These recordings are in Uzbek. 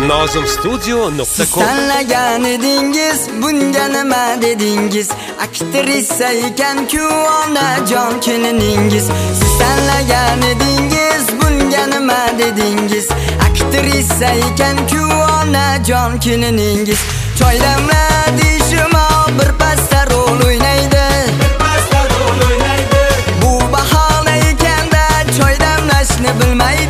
Nozimstudio.com Tanlagan edingiz, bunga nima dedingiz? Aktrisa ekan-ku onajon keliningiz. Siz tanlagan edingiz, bunga nima dedingiz? Aktrisa ekan-ku onajon keliningiz. Choy damladi shimo bir pasda rol o'ynaydi. Bu bahona ekanda choy damlashni bilmaydi.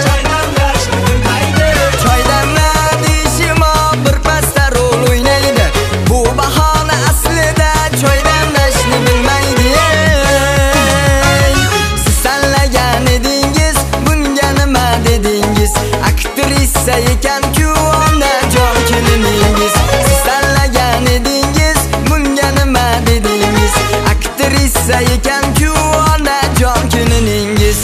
Aktrisa ekan-ku onajon keliningiz. Siz tanlagan edingiz, bunga nima dedingiz? Aktrisa ekan-ku onajon keliningiz.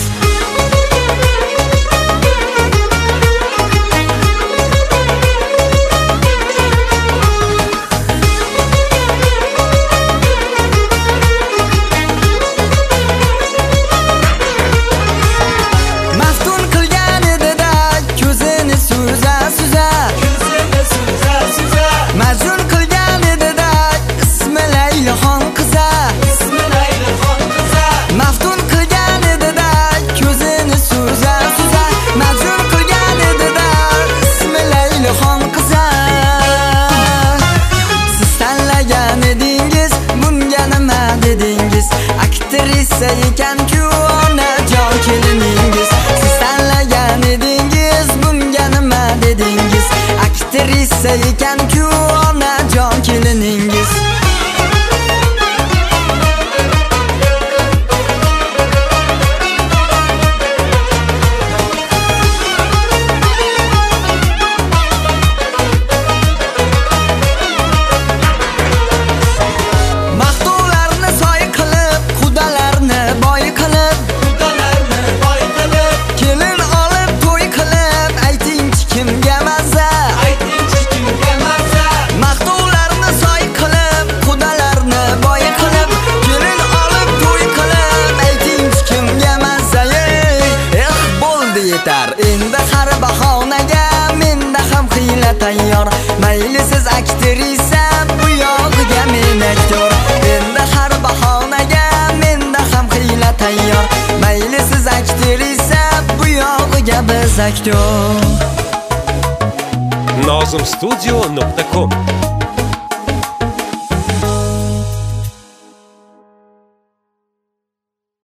Aktrisa ekan-ku onajon keliningiz. Siz tanlagan edingiz, bunga nima dedingiz? Aktrisa ekan-ku onajon keliningiz. Endi har bahonaga menda ham hiyla tayyor. Mayli siz aktrisa, bu yog'iga men aktyor. Endi har bahonaga menda ham hiyla tayyor. Mayli siz aktrisa, bu yog'iga biz aktyor. Nozimstudio.com